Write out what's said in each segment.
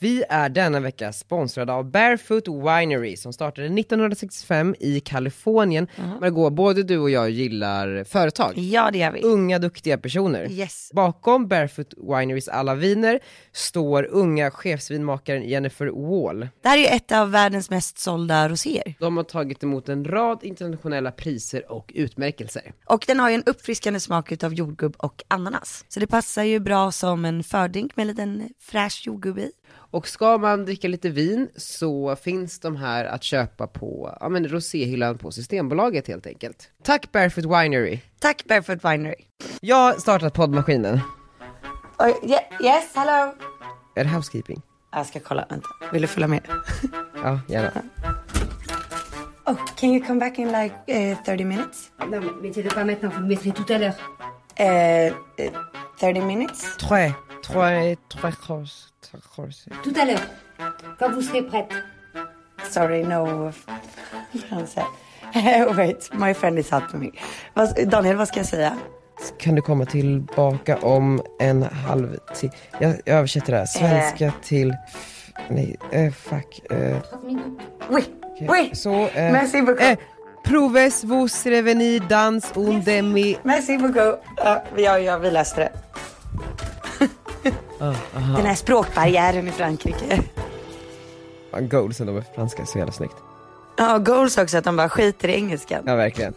Vi är denna vecka sponsrade av Barefoot Winery som startade 1965 i Kalifornien. Margot, både du och jag gillar företag. Ja, det gör vi. Unga, duktiga personer. Yes. Bakom Barefoot Winerys alla viner står unga chefsvinmakaren Jennifer Wall. Det här är ju ett av världens mest sålda roséer. De har tagit emot en rad internationella priser och utmärkelser. Och den har ju en uppfriskande smak utav jordgubb och ananas. Så det passar ju bra som en fördrink med en liten fräsch jordgubb i. Och ska man dricka lite vin så finns de här att köpa på roséhyllan på Systembolaget helt enkelt. Tack Barefoot Winery. Tack Barefoot Winery. Jag har startat poddmaskinen. Yes, hello. Är det housekeeping? Jag ska kolla, vänta. Vill du följa med? Ja, gärna. Oh, can you come back in like 30 minutes? Non, mais mettez-le pas maintenant, vous le mettrez tout à l'heure. 30 minutes? Trois. Tout à l'heure, quand vous serez prête. Sorry, no français. Wait, my friend is helping me. Daniel, vad ska jag säga? Kan du komma tillbaka om en halvtimme? Jag översätter det här. Svenska till... fuck. Oui, oui. Så, Merci beaucoup. Proves vos revenir dans un demi... Merci beaucoup. Vi läste det. Den här språkbarriären i Frankrike. Goals ändå med franska, så jävla snyggt. Ja, goals också, att de bara skiter i engelskan. Ja, verkligen.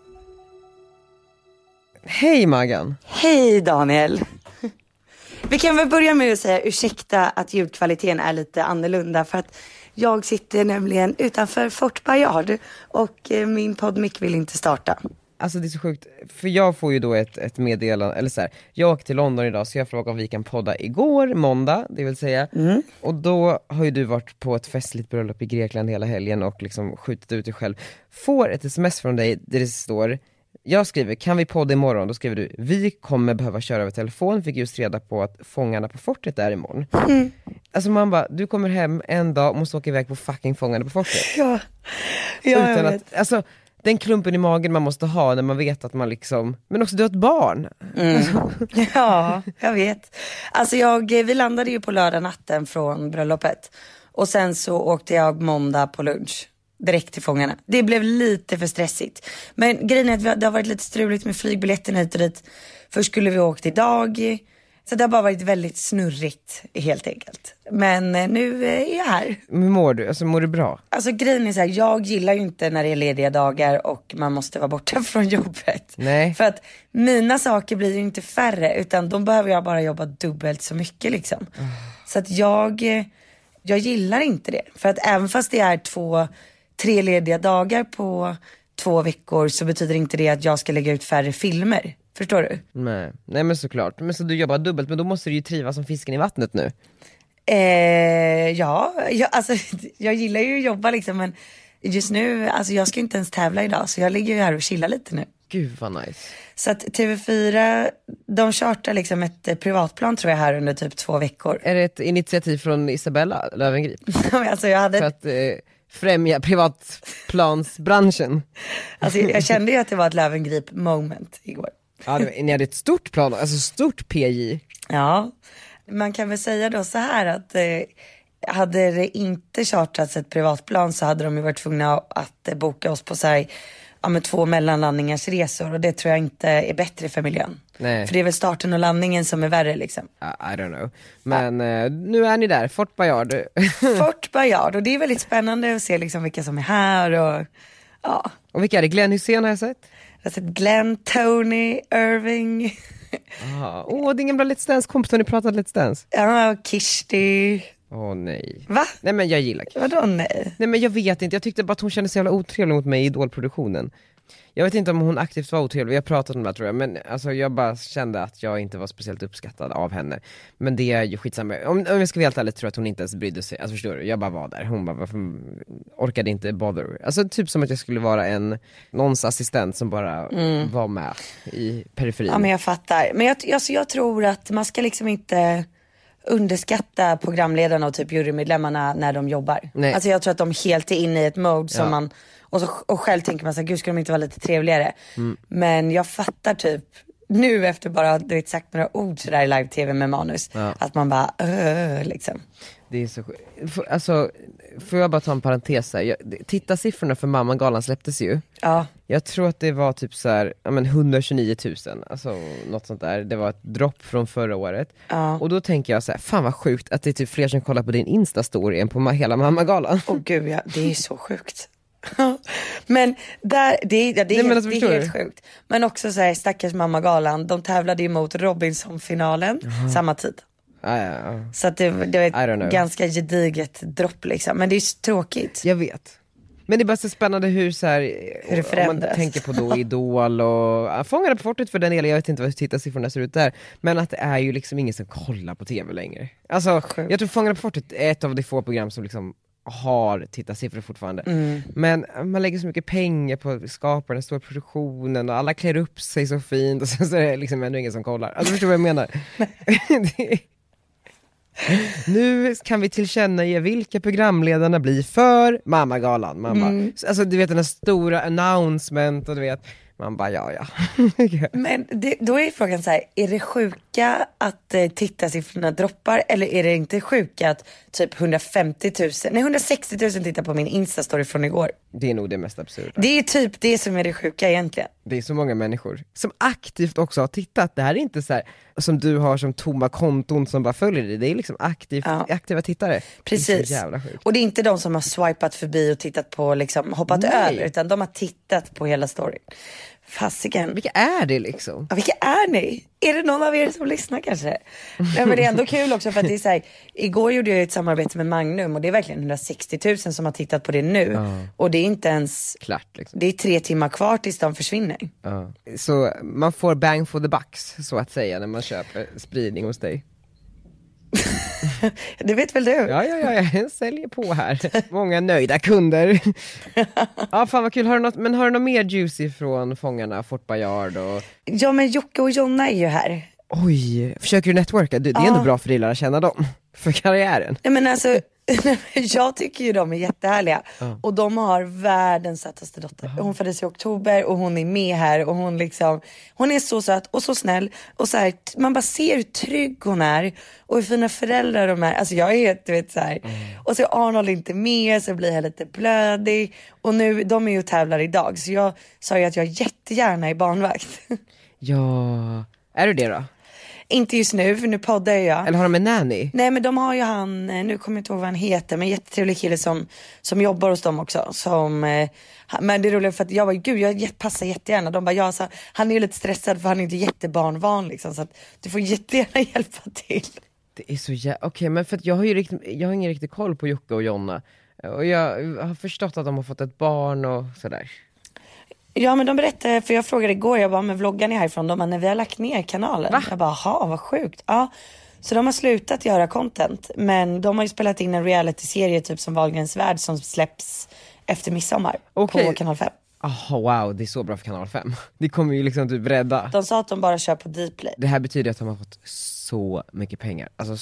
Hej Maggan. Hej Daniel. Vi kan väl börja med att säga ursäkta att ljudkvaliteten är lite annorlunda, för att jag sitter nämligen utanför Fort Bayard och min poddmick vill inte starta. Alltså det är så sjukt, för jag får ju då ett meddelande, eller så här, jag åkte till London idag så jag frågade om vi kan podda igår, måndag, det vill säga. Och då har ju du varit på ett festligt bröllop i Grekland hela helgen och liksom skjutit ut dig själv. Får ett sms från dig där det står, jag skriver, kan vi podda imorgon? Då skriver du, vi kommer behöva köra över telefon, fick just reda på att fångarna på fortet är imorgon. Alltså man bara, du kommer hem en dag och måste åka iväg på fucking fångarna på fortet. Ja, jag vet. Alltså, den klumpen i magen man måste ha när man vet att man liksom... Men också du har ett barn. Ja, jag vet. Alltså vi landade ju på lördag natten från bröllopet. Och sen så åkte jag måndag på lunch. Direkt till fångarna. Det blev lite för stressigt. Men grejen är att det har varit lite struligt med flygbiljetten hit och dit. Först skulle vi åkt idag. Så det har bara varit väldigt snurrigt helt enkelt. Men nu är jag här. Men mår du? Alltså mår du bra? Alltså grejen är så här, jag gillar ju inte när det är lediga dagar och man måste vara borta från jobbet. Nej. För att mina saker blir ju inte färre, utan de behöver jag bara jobba dubbelt så mycket liksom. Så att jag gillar inte det. För att även fast det är 2-3 lediga dagar på 2 veckor så betyder inte det att jag ska lägga ut färre filmer. Förstår du? Nej men såklart. Men så du jobbar dubbelt, men då måste du ju trivas som fisken i vattnet nu. Jag gillar ju att jobba liksom, men just nu, alltså jag ska inte ens tävla idag, så jag ligger ju här och chillar lite nu. Gud vad nice. Så att TV4, de chartar liksom ett privatplan tror jag här under typ 2 veckor. Är det ett initiativ från Isabella Löwengrip? Alltså jag hade... För att främja privatplansbranschen. Alltså jag kände ju att det var ett Löwengrip moment igår. Ja, ni hade ett stort plan, alltså stort PJ. Ja, man kan väl säga då så här att hade det inte chartats ett privatplan så hade de ju varit tvungna att boka oss på så här, med 2 mellanlandningars resor, och det tror jag inte är bättre för miljön. Nej. För det är väl starten och landningen som är värre liksom. I don't know. Men nu är ni där, Fort Bayard. Fort Bayard, och det är väldigt spännande att se liksom vilka som är här och ja. Och vilka är det? Glenn Hussein har jag sett? Jag har sett Glenn, Tony, Irving. Din gamla Let's Dance-kompis, har ni pratat Let's Dance? Ja, Kirsti. Nej. Va? Nej men jag gillar Kirsti. Vadå nej? Nej men jag vet inte, jag tyckte bara att hon kände så jävla otrevlig mot mig i Idolproduktionen. Jag vet inte om hon aktivt var otrevlig, jag har pratat om det tror jag. Men alltså, jag bara kände att jag inte var speciellt uppskattad av henne. Men det är ju skitsamma. Om jag ska vara helt ärligt tror jag att hon inte ens brydde sig. Alltså förstår du, jag bara var där. Hon bara, varför orkade inte bother? Alltså typ som att jag skulle vara någons assistent som bara var med i periferin. Ja men jag fattar. Men jag tror att man ska liksom inte underskatta programledarna och typ jurymedlemmarna när de jobbar. Nej. Alltså jag tror att de helt är inne i ett mode som man... Och själv tänker man så här, gud ska de inte vara lite trevligare? Men jag fattar typ nu efter bara du vet, sagt några ord sådär i live-tv med manus. Att man bara, liksom. Det är så alltså, får jag bara ta en parentes här. Tittarsiffrorna för Mammagalan släpptes ju. Ja. Jag tror att det var typ så här, 129 000. Alltså något sånt där. Det var ett dropp från förra året. Ja. Och då tänker jag så här, fan vad sjukt att det är typ fler som kollar på din Insta-story än på hela Mammagalan. Åh gud, ja, det är så sjukt. Men där, det är helt sjukt. Men också så här, stackars Mammagalan, de tävlade ju mot Robinson-finalen samma tid. Så att det var ett ganska gediget dropp liksom. Men det är så tråkigt. Jag vet. Men det är bara så spännande hur det förändras. Om man tänker på då Idol och Fångarna på fortet för den delen, jag vet inte vad tittarsiffrorna ser ut där. Men att det är ju liksom ingen som kollar på tv längre. Alltså, jag tror Fångarna på fortet är ett av de få program som liksom har tittarsiffror fortfarande. Men man lägger så mycket pengar på att skapa den stora produktionen och alla klär upp sig så fint och sen så är det liksom ändå ingen som kollar. Alltså förstår vad jag menar? Nu kan vi tillkännage vilka programledarna blir för Mammagalan. Man bara, alltså du vet den här stora announcement och du vet, man bara ja. Men då är frågan så här, är det sjuka att tittarsiffrorna droppar eller är det inte sjuka att typ 160 000 tittar på min Insta-story från igår? Det är nog det mest absurda. Det är typ det som är det sjuka egentligen. Det är så många människor som aktivt också har tittat. Det här är inte så här som du har som tomma konton som bara följer dig. Det är liksom aktiva tittare. Precis. Det är så jävla sjukt. Och det är inte de som har swipat förbi och tittat på liksom, hoppat över, utan de har tittat på hela storyn. Fasiken. Vilka är det liksom? Ja, vilka är ni? Är det någon av er som lyssnar kanske? Nej, men det är ändå kul också för att det är så här, igår gjorde jag ett samarbete med Magnum och det är verkligen 160 000 som har tittat på det nu. Och det är inte ens klart liksom. Det är 3 timmar kvar tills de försvinner. Så man får bang for the bucks så att säga när man köper spridning hos dig. Det vet väl du? Ja, jag säljer på här. Många nöjda kunder. Ja, fan vad kul. Har du något mer juicy från Fångarna, Fort Boyard och... Ja, men Jocke och Jonna är ju här. Oj, försöker du networka? Det är ändå bra för dig att lära känna dem. För karriären. Ja, men alltså... jag tycker ju de är jättehärliga. Och de har världens sötaste dotter. Hon föddes i oktober och hon är med här. Och hon är så söt och så snäll. Och så här, man bara ser hur trygg hon är. Och hur fina föräldrar de är. Alltså jag är helt, du vet så här. Och så är Arnold inte med, så blir jag lite blödig. Och nu, de är ju och tävlar idag. Så jag sa ju att jag jättegärna är barnvakt. Ja, är du det då? Inte just nu, för nu poddar jag. Eller har de en nanny? Nej, men de har ju han, nu kommer jag inte ihåg vad han heter, men jättetrevlig kille som jobbar hos dem också. Men det är roligt för att jag bara, gud, jag passar jättegärna. De bara, så, han är ju lite stressad för han är inte jättebarnvan liksom, så att du får jättegärna hjälpa till. Det är så okej, men för att jag har ingen riktig koll på Jocke och Jonna. Och jag har förstått att de har fått ett barn och sådär. Ja, men de berättade, för jag frågade igår, jag bara, men vloggar ni härifrån? De bara, när vi har lagt ner kanalen. Va? Jag bara, vad sjukt. Ja, så de har slutat göra content. Men de har ju spelat in en reality-serie typ som Wahlgrens värld som släpps efter midsommar på kanal 5. Wow, det är så bra för kanal 5. Det kommer ju liksom typ rädda. De sa att de bara kör på Dplay. Det här betyder att de har fått så mycket pengar. Alltså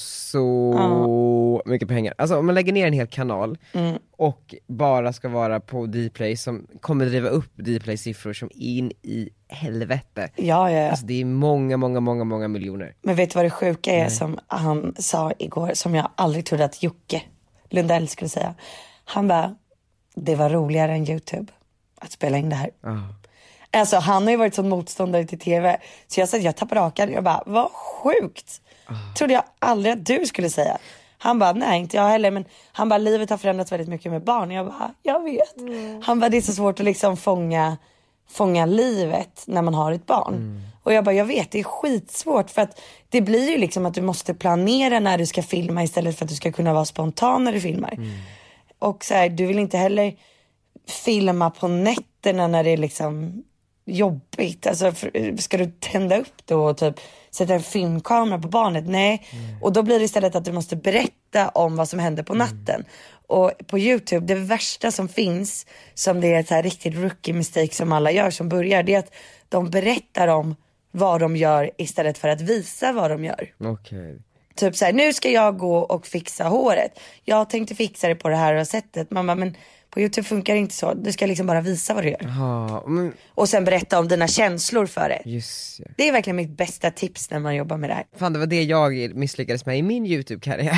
så mycket pengar. Alltså om man lägger ner en hel kanal och bara ska vara på Dplay som kommer driva upp Dplay-siffror som in i helvete. Ja. Alltså det är många miljoner. Men vet du vad det sjuka är som han sa igår, som jag aldrig trodde att Jocke Lundell skulle säga. Han bara, det var roligare än YouTube att spela in det här. Alltså han har ju varit som motståndare till tv. Så jag sa att jag tappade rakan. Jag bara, vad sjukt. Trodde jag aldrig att du skulle säga. Han bara, nej inte jag heller. Men han bara, livet har förändrats väldigt mycket med barn. Jag bara, jag vet. Han bara, det är så svårt att liksom fånga livet när man har ett barn. Och jag bara, jag vet, det är skitsvårt. För att det blir ju liksom att du måste planera när du ska filma istället för att du ska kunna vara spontan när du filmar. Och så här, du vill inte heller filma på nätterna när det är liksom jobbigt. Alltså ska du tända upp då och typ sätta en filmkamera på barnet? Nej. Och då blir det istället att du måste berätta om vad som händer på natten. Och på YouTube, det värsta som finns, som det är ett så här riktigt rookie mistake som alla gör som börjar, det är att de berättar om vad de gör istället för att visa vad de gör. Okej. Typ så här, nu ska jag gå och fixa håret. Jag tänkte fixa det på det här sättet. Mamma, men På YouTube funkar det inte så. Du ska liksom bara visa vad du gör. Aha, men... Och sen berätta om dina känslor för det. Just ja. Det är verkligen mitt bästa tips när man jobbar med det här. Fan, det var det jag misslyckades med i min YouTube-karriär.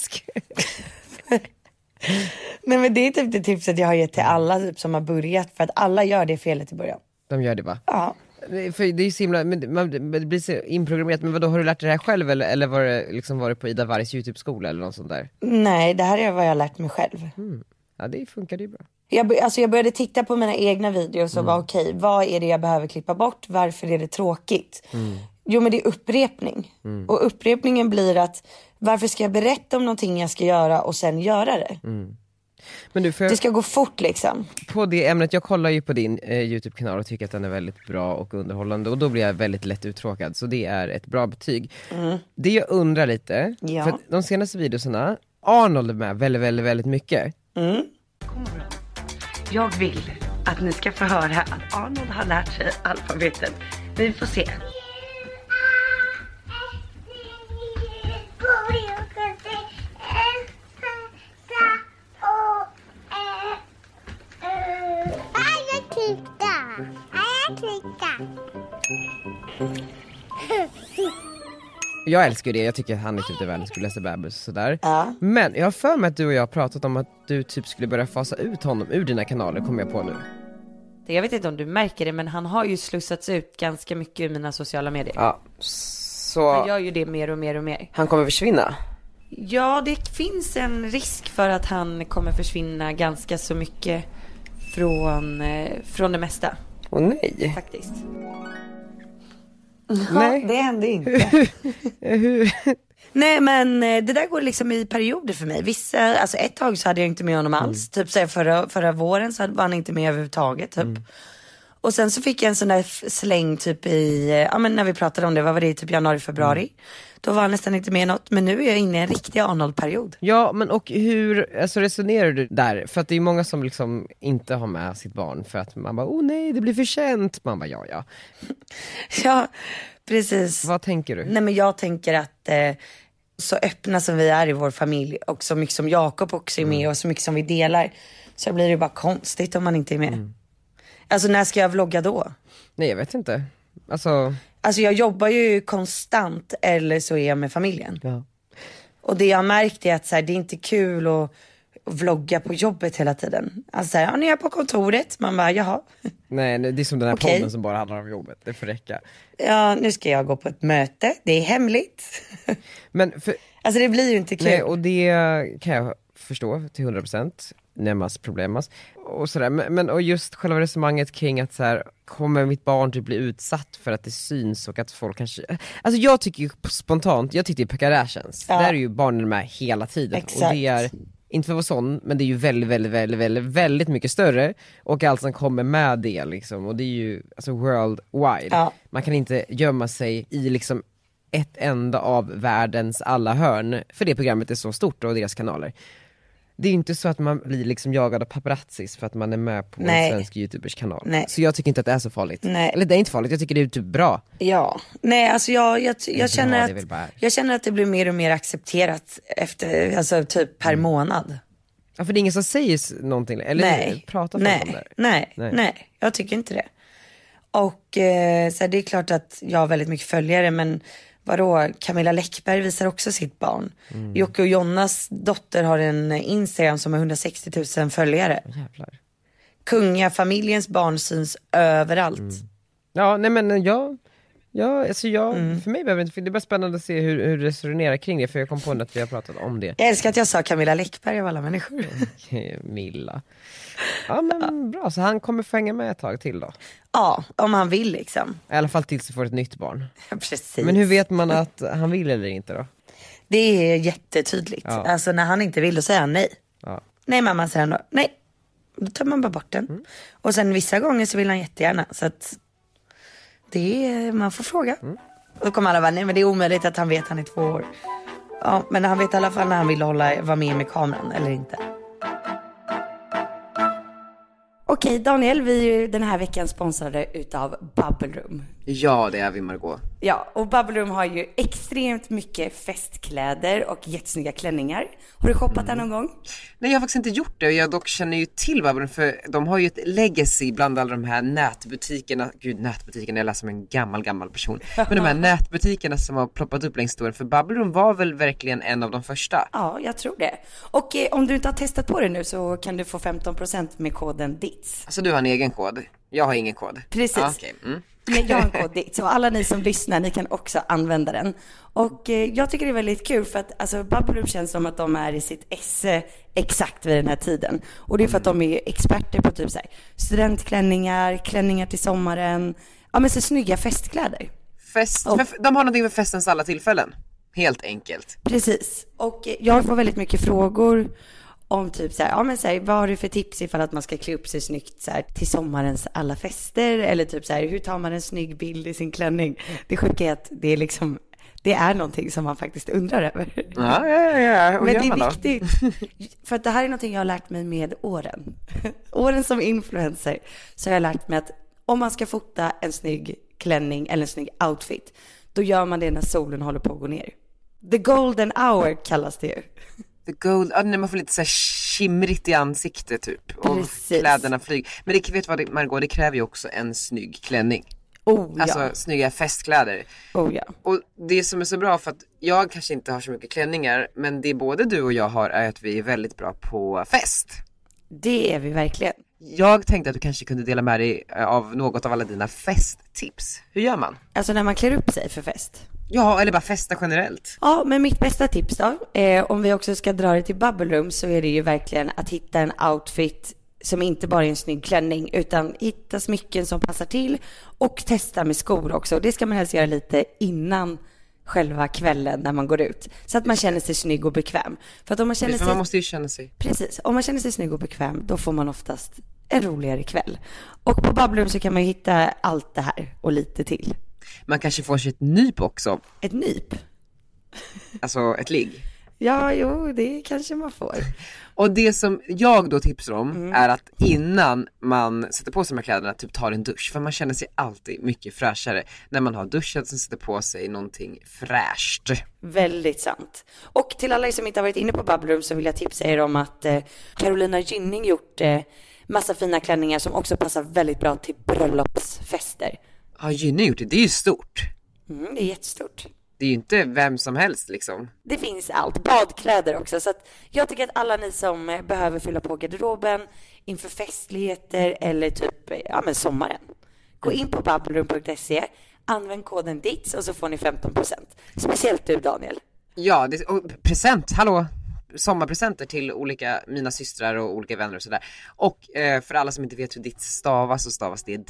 Nej, men det är typ det tipset jag har gett till alla typ, som har börjat. För att alla gör det felet i början. De gör det, va? Ja. För det är ju så himla, det blir så inprogrammerat. Men vadå, har du lärt dig det här själv? Eller var det på Ida Vargs YouTube-skola eller något sånt där? Nej, det här är vad jag har lärt mig själv. Ja, det funkar ju bra. Jag började titta på mina egna videos och var okej, vad är det jag behöver klippa bort? Varför är det tråkigt? Jo, men det är upprepning. Och upprepningen blir att varför ska jag berätta om någonting jag ska göra och sen göra det? Men du, Det ska gå fort liksom. På det ämnet, jag kollar ju på din YouTube-kanal och tycker att den är väldigt bra och underhållande. Och då blir jag väldigt lätt uttråkad. Så det är ett bra betyg. Det jag undrar lite, för att de senaste videorna, Arnold är med väldigt, väldigt, väldigt mycket. Jag vill att ni ska få höra att Arnold har lärt sig alfabetet. Vi får se. Jag älskar det, jag tycker att han är typ det världens gulligaste bebis och sådär. Ja. Men jag har för mig att du och jag har pratat om att du typ skulle börja fasa ut honom ur dina kanaler, kommer jag på nu. Jag vet inte om du märker det, men han har ju slussats ut ganska mycket i mina sociala medier. Ja, så... Han gör ju det mer och mer och mer. Han kommer försvinna? Ja, det finns en risk för att han kommer försvinna ganska så mycket från det mesta. Åh nej. Faktiskt. Nej. Ja, det hände inte. Nej, men det där går liksom i perioder för mig. Alltså ett tag så hade jag inte med honom alls. Typ så förra våren så var han inte med överhuvudtaget typ. Och sen så fick jag en sån där släng typ men när vi pratade om det, vad var det, typ januari, februari. Då var han nästan inte med något. Men nu är jag inne i en riktig Arnold-period. Ja, men och hur resonerar du där? För att det är många som liksom inte har med sitt barn för att man bara, nej, det blir för känt. Man bara, ja. Ja, precis. Vad tänker du? Nej, men jag tänker att så öppna som vi är i vår familj och så mycket som Jakob också är med och så mycket som vi delar, så blir det bara konstigt om man inte är med. Alltså när ska jag vlogga då? Nej, jag vet inte. Alltså jag jobbar ju konstant eller så är jag med familjen. Ja. Och det jag har märkt är att så här, det är inte kul att vlogga på jobbet hela tiden. Alltså nu är jag på kontoret, man bara, jaha. Nej, det är som den här podden som bara handlar om jobbet, det får räcka. Ja, nu ska jag gå på ett möte, det är hemligt. Men alltså det blir ju inte kul. Nej, och det kan jag förstå till 100%. Nämmas problemas och sådär, men och just själva resonemanget kring att så här, kommer mitt barn typ bli utsatt för att det syns och att folk kanske, alltså jag tycker ju spontant, jag tycker på Kardashians, där är ju barnen med hela tiden. Exakt. Och det är inte för att vara sån, men det är ju väldigt mycket större och allt som kommer med det liksom, och det är ju alltså worldwide. Man kan inte gömma sig i liksom ett enda av världens alla hörn, för det programmet är så stort och deras kanaler. Det är ju inte så att man blir liksom jagad av paparazzis för att man är med på en svensk YouTubers kanal. Nej. Så jag tycker inte att det är så farligt. Nej. Eller det är inte farligt, jag tycker det är typ bra. Ja, nej alltså jag känner att det blir mer och mer accepterat efter, alltså typ per månad. Ja, för det är ingen som säger någonting, eller pratar om det. Nej, jag tycker inte det. Och så här, det är klart att jag har väldigt mycket följare, men vadå, Camilla Läckberg visar också sitt barn. Jocke och Jonas dotter har en Instagram som har 160 000 följare. Jävlar. Kungafamiljens barn syns överallt. Ja, nej men för mig behöver inte, det är bara spännande att se hur du resonerar kring det, för jag kom på att vi har pratat om det. Jag älskar att jag sa Camilla Läckberg av alla människor. Milla. Ja, men bra, så han kommer få hänga med ett tag till då? Ja, om han vill liksom. I alla fall tills du får ett nytt barn. Ja, precis. Men hur vet man att han vill eller inte då? Det är jättetydligt. Ja. Alltså när han inte vill, då säger han nej. Ja. Nej mamma, säger han då. Nej. Då tar man bara bort den. Och sen vissa gånger så vill han jättegärna. Så att man får fråga. Då kommer alla bara, nej men det är omöjligt att han vet, han är 2 år. Ja, men han vet i alla fall när han vill vara med kameran eller inte. Okej Daniel, vi är ju den här veckan sponsrade utav Bubble Room. Ja, det är vi, Margot. Ja, och Bubble Room har ju extremt mycket festkläder och jättesnygga klänningar. Har du shoppat där någon gång? Nej, jag har faktiskt inte gjort det. Jag dock känner ju till Bubble Room, för de har ju ett legacy bland alla de här nätbutikerna. Gud, nätbutikerna, jag läser som en gammal person. Men de här nätbutikerna som har ploppat upp längs historien. För Bubble Room var väl verkligen en av de första? Ja, jag tror det. Och om du inte har testat på det nu så kan du få 15% med koden DITS. Alltså du har en egen kod. Jag har ingen kod. Precis. Ah, okay. Men jag har en kod DITS, så alla ni som lyssnar, ni kan också använda den. Och jag tycker det är väldigt kul för att alltså, Bubble Room känns som att de är i sitt esse exakt vid den här tiden. Och det är för att de är experter på typ så här, studentklänningar, klänningar till sommaren. Ja, men så snygga festkläder. De har någonting för festens alla tillfällen. Helt enkelt. Precis. Och jag får väldigt mycket frågor om typ så här, ja men så här, vad har du för tips ifall att man ska klä upp sig snyggt så här, till sommarens alla fester? Eller typ så här, hur tar man en snygg bild i sin klänning? Det sjuka är att det är liksom, det är någonting som man faktiskt undrar över. Ja. Men det är viktigt. För att det här är någonting jag har lärt mig med åren. Åren som influencer så har jag lärt mig att om man ska fota en snygg klänning eller en snygg outfit, då gör man det när solen håller på att gå ner. The golden hour kallas det ju. När man får lite så här skimrigt i ansiktet typ. Och precis. Kläderna flyger. Men det vet vad Margot, det kräver ju också en snygg klänning. Alltså snygga festkläder. Och det som är så bra, för att jag kanske inte har så mycket klänningar, men det både du och jag har är att vi är väldigt bra på fest. Det är vi verkligen. Jag tänkte att du kanske kunde dela med dig av något av alla dina festtips. Hur gör man? Alltså när man klär upp sig för fest. Ja, eller bara festa generellt. Ja, men mitt bästa tips då, om vi också ska dra det till Bubble Room, så är det ju verkligen att hitta en outfit som inte bara är en snygg klänning, utan hitta smycken som passar till och testa med skor också. Det ska man helst göra lite innan själva kvällen när man går ut, så att man känner sig snygg och bekväm. För att om man känner sig... man måste ju känna sig. Precis, om man känner sig snygg och bekväm, då får man oftast en roligare kväll. Och på Bubble Room så kan man hitta allt det här och lite till. Man kanske får sig ett nyp också. Ett nyp? Alltså ett ligg. Ja, jo, det kanske man får. Och det som jag då tipsar om är att innan man sätter på sig de här kläderna, typ tar en dusch. För man känner sig alltid mycket fräschare när man har duschat och sätter på sig någonting fräscht. Väldigt sant. Och till alla som inte har varit inne på Bubble Room så vill jag tipsa er om att Carolina Gynning gjort massa fina klänningar som också passar väldigt bra till bröllopsfester. Ja, Gynning gjort det. Det är ju stort. Det är jättestort. Det är ju inte vem som helst liksom. Det finns allt, badkläder också. Så att jag tycker att alla ni som behöver fylla på garderoben inför festligheter eller typ sommaren, gå in på bubbleroom.se, använd koden DITS och så får ni 15%. Speciellt du, Daniel. Ja, och present, hallå. Sommarpresenter till mina systrar och olika vänner och sådär. Och för alla som inte vet hur ditt stavas, så stavas det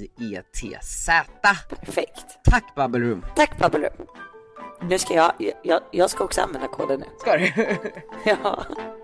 DIETZ. Perfekt. Tack Bubble Room. Tack Bubble Room. Nu ska jag ska också använda koden nu. Ska du? Ja.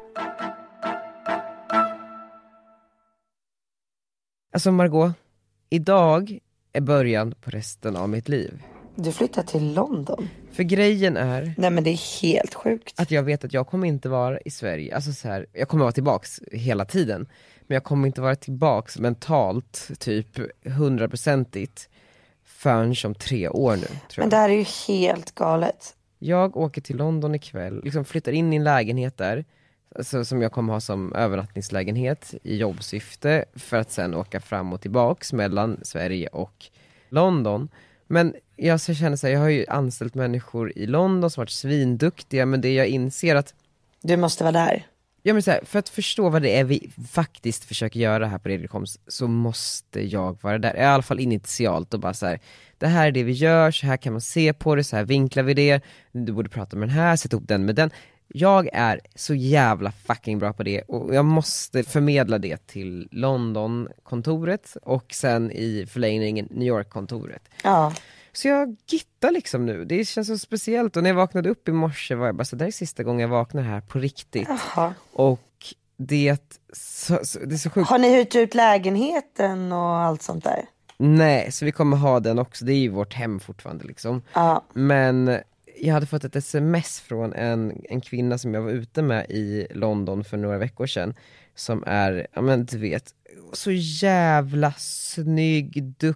Alltså Margot, idag är början på resten av mitt liv. Du flyttar till London. För grejen är... Nej, men det är helt sjukt. Att jag vet att jag kommer inte vara i Sverige. Alltså så här, jag kommer vara tillbaks hela tiden. Men jag kommer inte vara tillbaks mentalt typ 100%igt förrän om 3 år nu, tror jag. Men det här är ju helt galet. Jag åker till London ikväll, liksom flyttar in i en lägenhet där, alltså, som jag kommer ha som övernattningslägenhet i jobbsyfte, för att sen åka fram och tillbaks mellan Sverige och London. Men jag känner så här, jag har ju anställt människor i London som varit svinduktiga, men det jag inser att du måste vara där. Ja, men så här, för att förstå vad det är vi faktiskt försöker göra här på Redikoms, så måste jag vara där, i alla fall initialt, och bara så här, det här är det vi gör, så här kan man se på det, så här vinklar vi det, du borde prata med den här, sätta ihop den med den. Jag är så jävla fucking bra på det, och jag måste förmedla det till London-kontoret och sen i förlängningen New York-kontoret. Ja. Så jag gittar liksom nu, det känns så speciellt. Och när jag vaknade upp i morse var jag bara så, det är sista gången jag vaknar här på riktigt. Aha. Och det är så sjukt. Har ni hyrt ut lägenheten och allt sånt där? Nej, så vi kommer ha den också, det är ju vårt hem fortfarande liksom. Ja. Men jag hade fått ett sms från en kvinna som jag var ute med i London för några veckor sedan, som är, ja men du vet, så jävla snygg, duktig,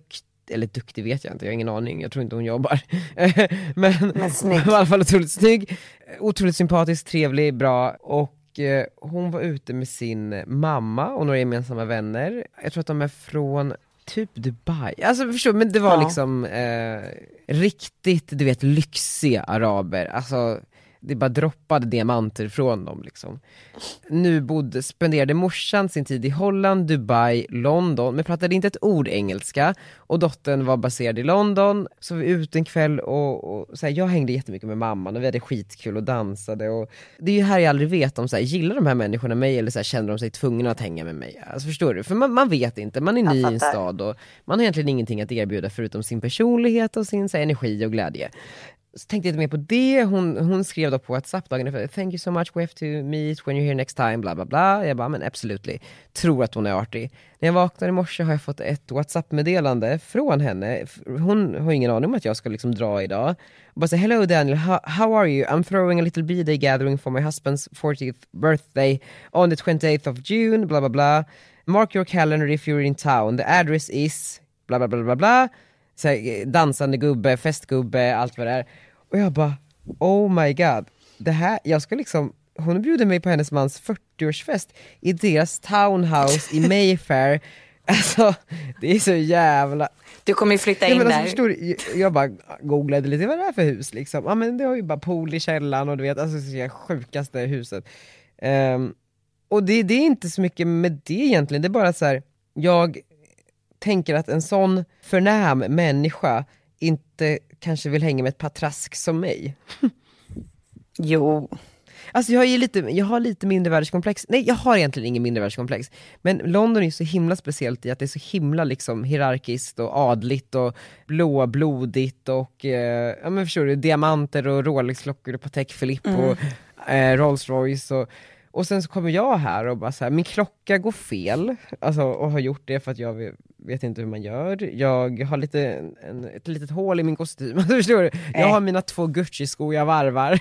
eller duktig vet jag inte, jag har ingen aning, jag tror inte hon jobbar. men snygg. i alla fall otroligt snygg, otroligt sympatisk, trevlig, bra. Och hon var ute med sin mamma och några gemensamma vänner. Jag tror att de är från typ Dubai. Alltså förstår, men det var liksom riktigt, du vet, lyxiga araber. Alltså det bara droppade diamanter från dem liksom. Nu spenderade morsan sin tid i Holland, Dubai, London, men pratade inte ett ord engelska, och dottern var baserad i London. Så vi ute en kväll och så här, jag hängde jättemycket med mamman och vi hade skitkul och dansade, och det är ju här jag aldrig vet om så här, gillar de här människorna mig eller så här, känner de sig tvungna att hänga med mig. Alltså förstår du? För man vet inte, man är ny i en stad och man har egentligen ingenting att erbjuda förutom sin personlighet och sin så här, energi och glädje. Så tänkte jag inte mer på det. Hon skrev då på WhatsApp dagen efter: thank you so much, we have to meet when you're here next time, bla bla bla. Jag bara, men absolutely, tror att hon är artig. När jag vaknar i morse har jag fått ett WhatsApp-meddelande från henne. Hon har ingen aning om att jag ska liksom dra idag. Och bara säga: hello Daniel, how are you? I'm throwing a little birthday gathering for my husband's 40th birthday on the 28th of June, bla bla bla. Mark your calendar if you're in town. The address is bla bla bla bla bla. Så här, dansande gubbe, festgubbe, allt vad det är. Och jag bara, oh my god, det här, jag ska liksom, hon bjuder mig på hennes mans 40-årsfest i deras townhouse i Mayfair. Alltså, det är så jävla... Du kommer ju flytta in där. Förstår du, jag bara googlade lite, vad det är för hus liksom. Ja, men det har ju bara pool i källaren och du vet, alltså det sjukaste huset. Och det är inte så mycket med det egentligen, det är bara så här, jag tänker att en sån förnäm människa inte kanske vill hänga med ett patrask som mig. Jo. Alltså jag har lite mindervärdeskomplex. Nej, jag har egentligen ingen mindervärdeskomplex. Men London är så himla speciellt i att det är så himla liksom hierarkiskt och adligt och blåblodigt och ja men förstår du, diamanter och Rolex-klockor och Patek Philippe och Rolls Royce och sen så kommer jag här och bara så här, min klocka går fel, alltså, och har gjort det för att jag vet inte hur man gör. Jag har ett litet hål i min kostym, förstår du? Jag har mina 2 Gucci-skor jag varvar.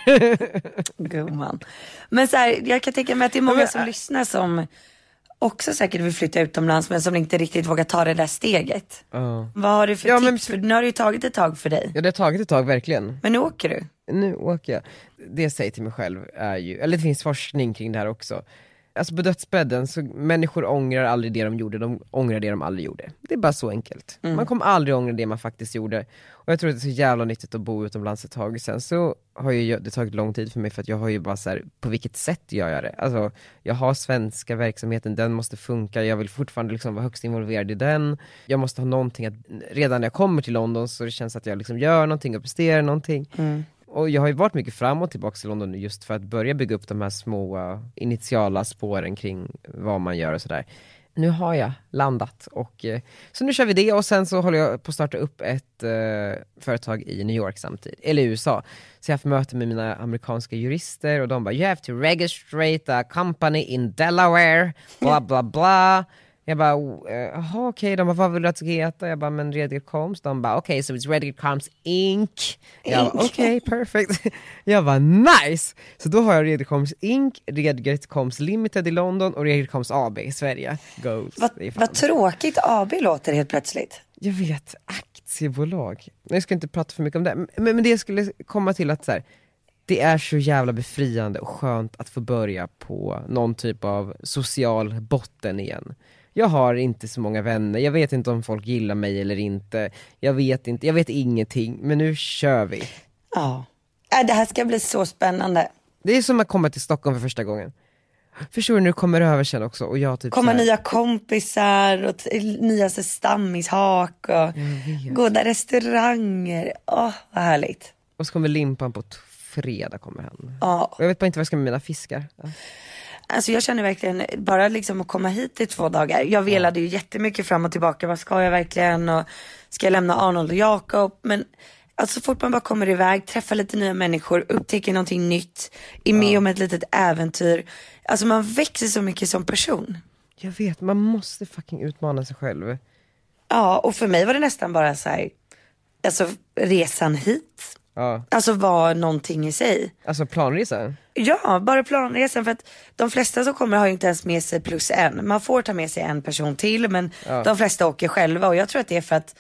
Gumman. Men så här, jag kan tänka mig att det är många som lyssnar som också säkert vill flytta utomlands, men som inte riktigt vågar ta det där steget. Vad har du för tips? För nu har det ju tagit ett tag för dig. Ja, det har tagit ett tag, verkligen. Men nu åker du? Nu åker jag. Det jag säger till mig själv är ju, eller det finns forskning kring det här också. Alltså på dödsbädden så människor ångrar aldrig det de gjorde, de ångrar det de aldrig gjorde. Det är bara så enkelt. Man kommer aldrig ångra det man faktiskt gjorde. Och jag tror att det är så jävla nyttigt att bo utomlands ett tag. Sen så har ju det tagit lång tid för mig, för att jag har ju bara så här, på vilket sätt gör jag det? Alltså jag har svenska verksamheten, den måste funka. Jag vill fortfarande liksom vara högst involverad i den. Jag måste ha någonting att, redan när jag kommer till London så det känns att jag liksom gör någonting och presterar någonting. Och jag har ju varit mycket fram och tillbaka till London just för att börja bygga upp de här små initiala spåren kring vad man gör och sådär. Nu har jag landat och så nu kör vi det, och sen så håller jag på att starta upp ett företag i New York samtidigt, eller i USA. Så jag har haft möte med mina amerikanska jurister och de bara, you have to registrate a company in Delaware, bla bla bla. Jag bara, jaha okej, de bara, vad vill du att det ska heta? Jag bara, men Redgert Combs. De bara, okej, so it's Redgert Combs Inc. Jag bara, okej, perfect. Jag bara, nice! Så då har jag Redgert Combs Inc, Redgert Combs Limited i London och Redgert Combs AB i Sverige. Goals. Vad tråkigt AB låter helt plötsligt. Jag vet, aktiebolag. Jag ska inte prata för mycket om det. Men det skulle komma till att så här, det är så jävla befriande och skönt att få börja på någon typ av social botten igen. Jag har inte så många vänner. Jag vet inte om folk gillar mig eller inte. Jag vet ingenting. Men nu kör vi. Ja. Det här ska bli så spännande. Det är som att komma till Stockholm för första gången. Förstår du, när du kommer över sen också. Och jag typ kommer nya kompisar och nya stammishak och goda restauranger. Vad härligt. Och så kommer Limpan på fredag kommer han. Ja. Och jag vet bara inte vad jag ska med mina fiskar. Ja. Alltså jag känner verkligen, bara liksom att komma hit i 2 dagar. Jag velade ju jättemycket fram och tillbaka. Vad ska jag verkligen? Och ska jag lämna Arnold och Jakob? Men alltså fort man bara kommer iväg, träffar lite nya människor, upptäcker någonting nytt, är med om ett litet äventyr. Alltså man växer så mycket som person. Jag vet, man måste fucking utmana sig själv. Ja, och för mig var det nästan bara så här, alltså resan hit. Ja. Alltså var någonting i sig. Alltså planresan? Ja, bara planresan, för att de flesta som kommer har ju inte ens med sig plus en. Man får ta med sig en person till, men de flesta åker själva, och jag tror att det är för att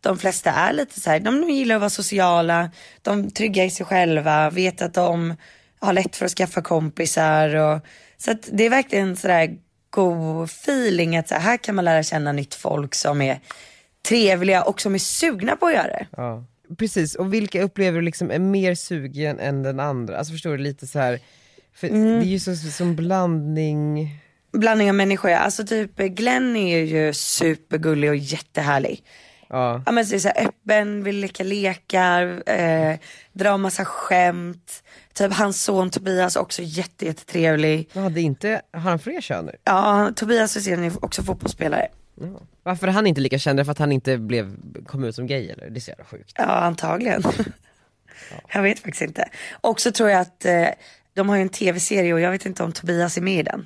de flesta är lite så här, de gillar att vara sociala, de trygga i sig själva, vet att de har lätt för att skaffa kompisar. Och, så att det är verkligen sådär god feeling att så här kan man lära känna nytt folk som är trevliga och som är sugna på att göra det. Ja. Precis, och vilka upplever du liksom är mer sugen än den andra? Alltså förstår du, lite så här, för det är ju som blandning av människor, ja. Alltså typ Glenn är ju supergullig och jättehärlig. Ja, men så är så här, öppen, vill leka lekar, dra massa skämt. Typ hans son Tobias också jättetrevlig. Ja, det är inte, har han fler köner? Ja, Tobias är också fotbollsspelare. Ja. Varför är han inte lika känd? För att han inte kom ut som gay, eller? Det är så jävla sjukt. Ja, antagligen. Jag vet faktiskt inte. Och så tror jag att de har ju en tv-serie och jag vet inte om Tobias är med i den.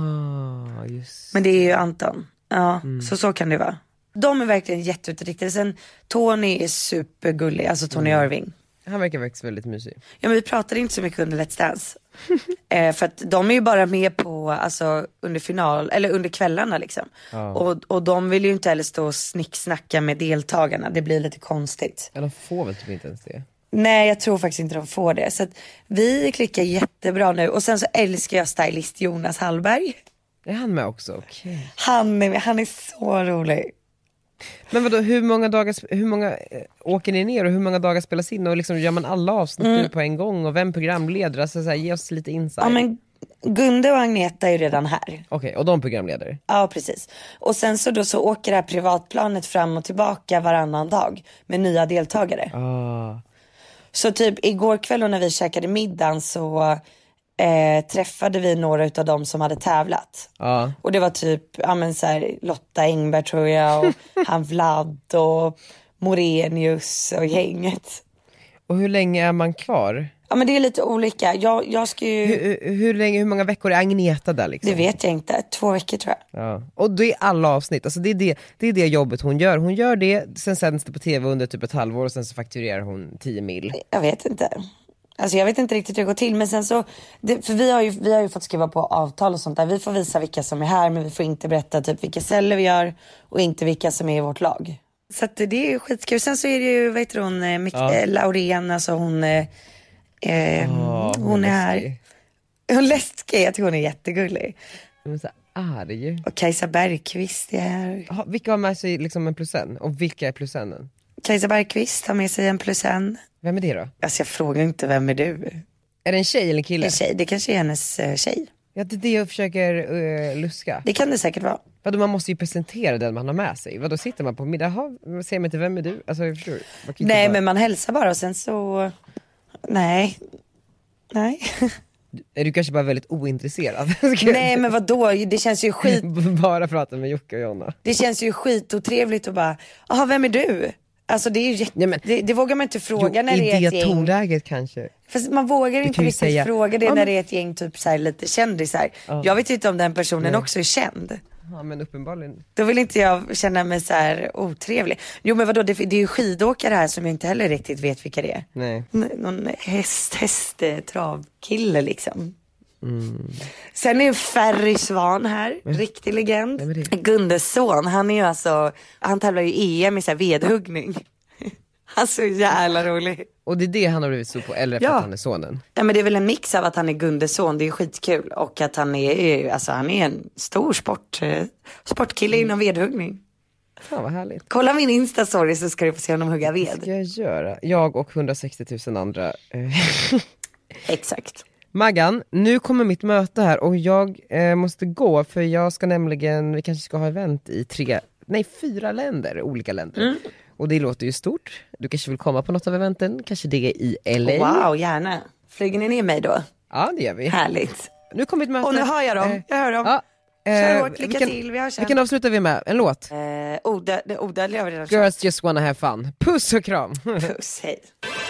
Just. Men det är ju Anton. Ja, så kan det vara. De är verkligen jätteutriktade. Sen Tony är supergullig, alltså Tony Irving. Han verkar faktiskt väldigt mysig. Ja, men vi pratade inte så mycket under Let's Dance. För att de är ju bara med på, alltså under final, eller under kvällarna liksom. Och de vill ju inte heller stå och snicksnacka med deltagarna. Det blir lite konstigt. Ja, de får väl typ inte ens det. Nej, jag tror faktiskt inte de får det. Så att vi klickar jättebra nu. Och sen så älskar jag stylist Jonas Hallberg. Är han med också? Okay. Han är så rolig. Men vadå, hur många åker ni ner och hur många dagar spelas in? Och liksom, gör man alla avsnitt nu på en gång? Och vem programleder? Alltså, så här, ge oss lite insight. Ja, men Gunde och Agneta är ju redan här. Okej, och de programleder? Ja, precis. Och sen så åker det här privatplanet fram och tillbaka varannan dag med nya deltagare. Så typ igår kväll när vi käkade middagen så träffade vi några utav dem som hade tävlat. Och det var typ så här, Lotta Engberg tror jag, och han Vlad och Morenius och gänget. Och hur länge är man kvar? Ja, men det är lite olika. Jag ska ju... Hur många veckor är Agneta där liksom? Det vet jag inte. 2 veckor tror jag. Ja. Och det är alla avsnitt. Alltså det är det jobbet hon gör. Hon gör det, sen sänds det på tv under typ ett halvår och sen så fakturerar hon 10 mil. Jag vet inte. Alltså jag vet inte riktigt hur det går till. Men sen så, för vi har ju fått skriva på avtal och sånt där. Vi får visa vilka som är här, men vi får inte berätta typ vilka celler vi gör och inte vilka som är i vårt lag. Så att det är ju skitkul. Sen så är det ju, vad heter hon, Laurén, alltså hon är här. Hon läskig, jag tror hon är jättegullig. Hon är så arg. Och Kajsa Bergqvist är här. Vilka har med sig liksom en +1? Och vilka är +1? Kajsa Bergqvist har med sig en +1. Vem är det då? Alltså jag frågar inte, vem är du? Är det en tjej eller en kille? En tjej, det kanske är hennes tjej. Ja, det är det jag försöker luska. Det kan det säkert vara. Vadå, man måste ju presentera den man har med sig. Vadå, sitter man på middag? Säger man inte, vem är du? Alltså, jag förstår. Nej, men man hälsar bara och sen så... Nej. Är du kanske bara väldigt ointresserad? Nej, men vadå? Det känns ju skit... Bara prata med Jocke och Jonna. Det känns ju skitotrevligt att bara... Jaha, vem är du? Alltså det är ju det vågar man inte fråga när det är ett gäng. I det tonläget kanske. Fast man vågar inte riktigt fråga det när det är ett gäng typ så här, lite kändisar. Jag vet inte om den personen också är känd. Ja, men uppenbarligen. Då vill inte jag känna mig så här otrevlig. Jo, men vadå, det är ju skidåkare här som jag inte heller riktigt vet vilka det är. Nej. Någon travkille liksom. Sen är ju Ferry Svan här, riktig legend. Gundes son, han är ju alltså, han tävlar ju EM i så här vedhuggning. Han är så jävla rolig. Och det är det han har blivit så på, eller för att han är sonen? Ja, men det är väl en mix av att han är Gundes son, det är skitkul. Och att han är, alltså han är en stor sportkille inom vedhuggning. Fan vad härligt. Kolla min Insta-story så ska du få se honom hugga ved. Ska jag göra? Jag och 160 000 andra. Exakt. Maggan, nu kommer mitt möte här och jag måste gå för jag ska nämligen, vi kanske ska ha event i 4 länder, olika länder. Och det låter ju stort. Du kanske vill komma på något av eventen, kanske det är i LA. Wow, gärna. Flyger ni ner mig då? Ja, det gör vi. Härligt. Nu kommer mitt möte. Och nu hör jag dem, jag hör dem. Ja. Kör hårt, lycka till, vi hörs sen. Vilken avslutar vi med? En låt? Odödlig har vi redan. Girls just wanna have fun. Puss och kram. Puss, hej.